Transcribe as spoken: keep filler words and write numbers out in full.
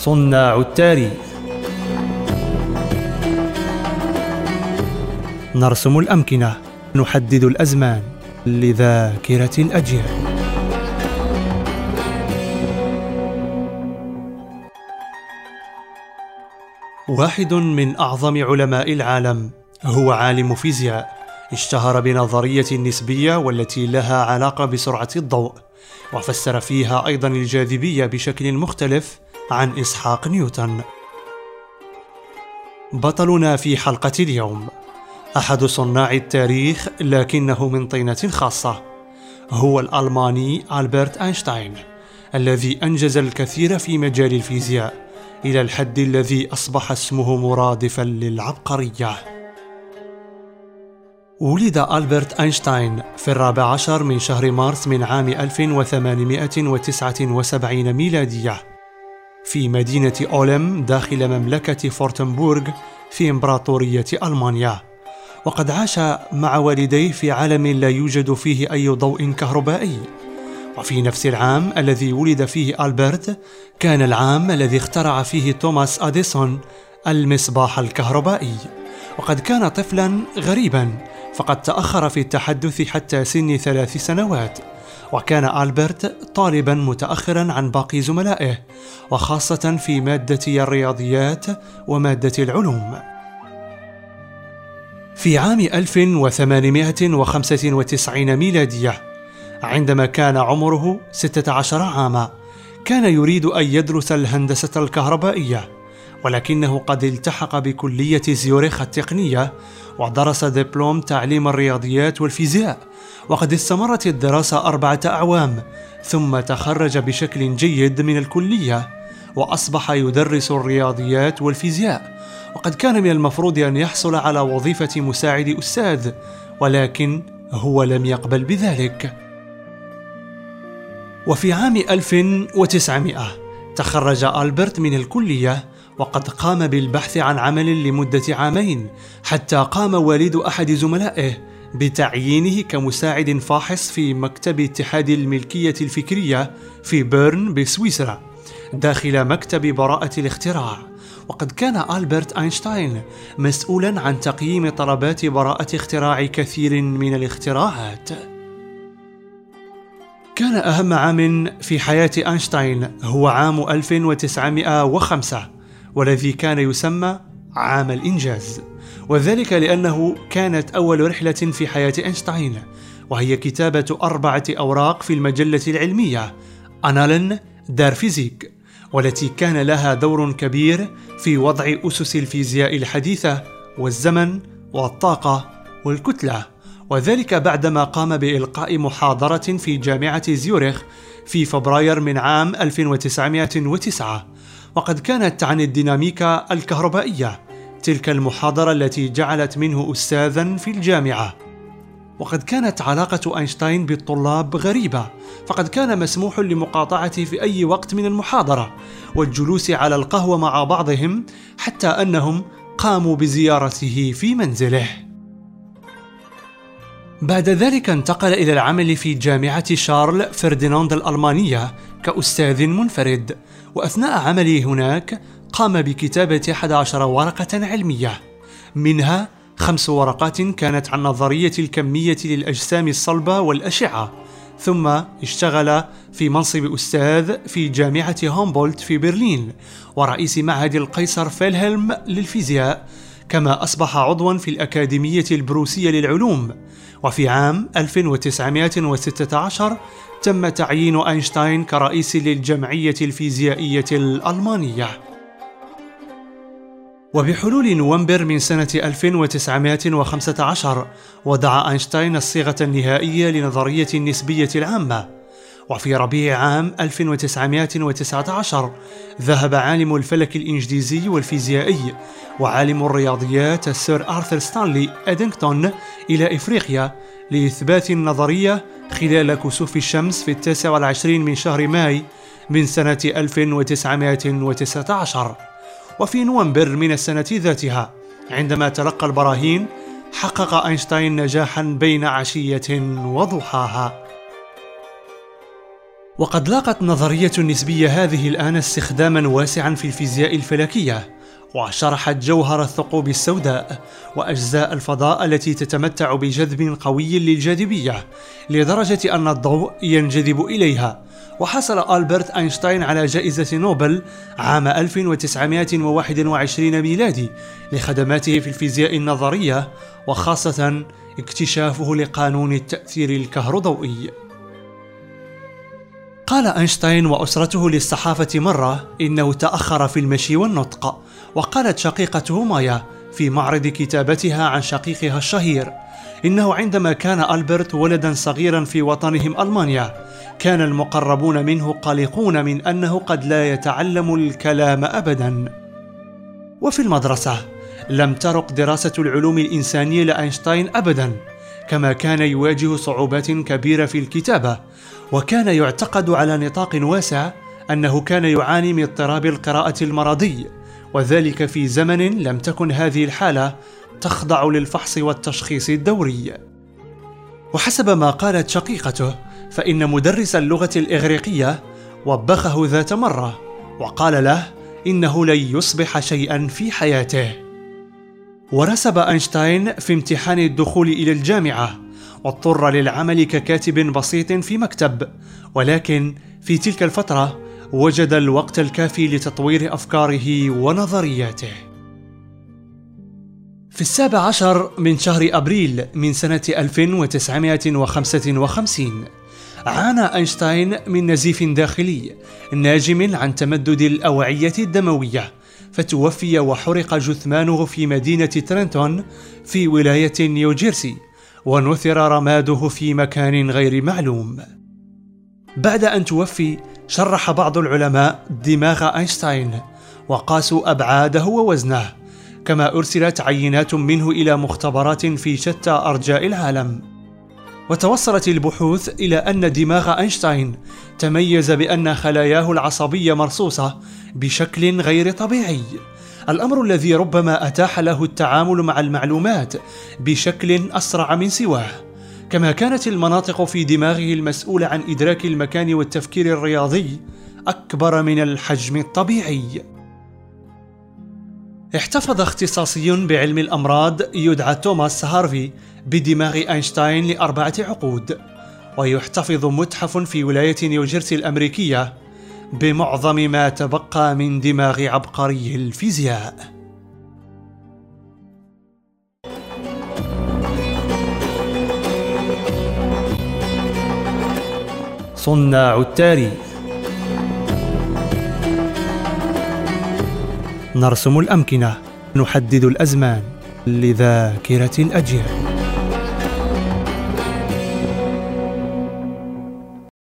صناع التاريخ. نرسم الأمكنة، نحدد الأزمان لذاكرة الأجيال. واحد من أعظم علماء العالم هو عالم فيزياء اشتهر بنظرية النسبية والتي لها علاقة بسرعة الضوء، وفسر فيها أيضا الجاذبية بشكل مختلف عن إسحاق نيوتن. بطلنا في حلقة اليوم أحد صناع التاريخ لكنه من طينة خاصة، هو الألماني ألبرت أينشتاين الذي أنجز الكثير في مجال الفيزياء إلى الحد الذي أصبح اسمه مرادفا للعبقرية. ولد ألبرت أينشتاين في الرابع عشر من شهر مارس من عام ألف وثمانمائة وتسعة وسبعين ميلادية في مدينة أولم داخل مملكة فورتنبورغ في إمبراطورية ألمانيا، وقد عاش مع والديه في عالم لا يوجد فيه أي ضوء كهربائي. وفي نفس العام الذي ولد فيه ألبرت كان العام الذي اخترع فيه توماس أديسون المصباح الكهربائي، وقد كان طفلا غريبا فقد تأخر في التحدث حتى سن ثلاث سنوات، وكان ألبرت طالبا متأخرا عن باقي زملائه وخاصة في مادة الرياضيات ومادة العلوم. في عام ألف وثمانمائة وخمسة وتسعين ميلادية عندما كان عمره ستة عشر عاما كان يريد أن يدرس الهندسة الكهربائية، ولكنه قد التحق بكلية زيورخ التقنية ودرس دبلوم تعليم الرياضيات والفيزياء، وقد استمرت الدراسة أربعة أعوام ثم تخرج بشكل جيد من الكلية وأصبح يدرس الرياضيات والفيزياء، وقد كان من المفروض أن يحصل على وظيفة مساعد أستاذ، ولكن هو لم يقبل بذلك. وفي عام ألف وتسعمائة تخرج ألبرت من الكلية وقد قام بالبحث عن عمل لمدة عامين حتى قام والد أحد زملائه بتعيينه كمساعد فاحص في مكتب اتحاد الملكية الفكرية في بيرن بسويسرا داخل مكتب براءة الاختراع، وقد كان ألبرت أينشتاين مسؤولا عن تقييم طلبات براءة اختراع كثير من الاختراعات. كان أهم عام في حياة أينشتاين هو عام ألف وتسعمائة وخمسة والذي كان يسمى عام الإنجاز، وذلك لأنه كانت أول رحلة في حياة أينشتاين، وهي كتابة أربعة أوراق في المجلة العلمية أنالن دار فيزيك، والتي كان لها دور كبير في وضع أسس الفيزياء الحديثة والزمن والطاقة والكتلة، وذلك بعدما قام بإلقاء محاضرة في جامعة زيورخ في فبراير من عام ألف وتسعمائة وتسعة، وقد كانت عن الديناميكا الكهربائية تلك المحاضرة التي جعلت منه أستاذا في الجامعة. وقد كانت علاقة أينشتاين بالطلاب غريبة، فقد كان مسموح لمقاطعته في أي وقت من المحاضرة والجلوس على القهوة مع بعضهم، حتى أنهم قاموا بزيارته في منزله. بعد ذلك انتقل إلى العمل في جامعة شارل فرديناند الألمانية كأستاذ منفرد، وأثناء عمله هناك قام بكتابة أحد عشر ورقة علمية، منها خمس ورقات كانت عن نظرية الكمية للأجسام الصلبة والأشعة، ثم اشتغل في منصب أستاذ في جامعة هومبولت في برلين ورئيس معهد القيصر فيلهلم للفيزياء، كما أصبح عضوا في الأكاديمية البروسية للعلوم. وفي عام ألف وتسعمائة وستة عشر تم تعيين أينشتاين كرئيس للجمعية الفيزيائية الألمانية. وبحلول نوفمبر من سنة ألف وتسعمائة وخمسة عشر وضع أينشتاين الصيغة النهائية لنظرية النسبية العامة. وفي ربيع عام ألف وتسعمائة وتسعة عشر ذهب عالم الفلك الإنجليزي والفيزيائي وعالم الرياضيات السير آرثر ستانلي إدينغتون إلى إفريقيا لإثبات النظرية خلال كسوف الشمس في التاسع والعشرين من شهر ماي من سنة ألف وتسعمائة وتسعة عشر. وفي نوفمبر من السنة ذاتها عندما تلقى البراهين حقق أينشتاين نجاحا بين عشية وضحاها. وقد لاقت نظرية النسبية هذه الآن استخداما واسعا في الفيزياء الفلكية، وشرحت جوهر الثقوب السوداء وأجزاء الفضاء التي تتمتع بجذب قوي للجاذبية لدرجة أن الضوء ينجذب إليها. وحصل ألبرت أينشتاين على جائزة نوبل عام ألف وتسعمائة وواحد وعشرين ميلادي لخدماته في الفيزياء النظرية، وخاصة اكتشافه لقانون التأثير الكهروضوئي. قال أينشتاين وأسرته للصحافة مرة إنه تأخر في المشي والنطق، وقالت شقيقته مايا في معرض كتابتها عن شقيقها الشهير إنه عندما كان ألبرت ولدا صغيرا في وطنهم ألمانيا كان المقربون منه قلقون من أنه قد لا يتعلم الكلام أبدا. وفي المدرسة لم ترق دراسة العلوم الإنسانية لأينشتاين أبدا، كما كان يواجه صعوبات كبيرة في الكتابة، وكان يعتقد على نطاق واسع أنه كان يعاني من اضطراب القراءة المرضي، وذلك في زمن لم تكن هذه الحالة تخضع للفحص والتشخيص الدوري. وحسب ما قالت شقيقته فإن مدرس اللغة الإغريقية وبخه ذات مرة وقال له إنه لن يصبح شيئا في حياته. ورسب أينشتاين في امتحان الدخول إلى الجامعة، واضطر للعمل ككاتب بسيط في مكتب، ولكن في تلك الفترة وجد الوقت الكافي لتطوير أفكاره ونظرياته. في السابع عشر من شهر أبريل من سنة ألف وتسعمائة وخمسة وخمسين عانى أينشتاين من نزيف داخلي ناجم عن تمدد الأوعية الدموية، فتوفي وحرق جثمانه في مدينة ترينتون في ولاية نيوجيرسي، ونثر رماده في مكان غير معلوم. بعد أن توفي شرح بعض العلماء دماغ أينشتاين وقاسوا أبعاده ووزنه، كما أرسلت عينات منه إلى مختبرات في شتى أرجاء العالم. وتوصلت البحوث إلى أن دماغ أينشتاين تميز بأن خلاياه العصبية مرصوصة بشكل غير طبيعي، الأمر الذي ربما أتاح له التعامل مع المعلومات بشكل أسرع من سواه. كما كانت المناطق في دماغه المسؤولة عن إدراك المكان والتفكير الرياضي أكبر من الحجم الطبيعي. احتفظ اختصاصي بعلم الأمراض يدعى توماس هارفي بدماغ أينشتاين لأربعة عقود، ويحتفظ متحف في ولاية نيوجيرسي الأمريكية بمعظم ما تبقى من دماغ عبقري الفيزياء. صناع التاريخ. نرسم الأمكنة، نحدد الأزمان لذاكرة الأجيال.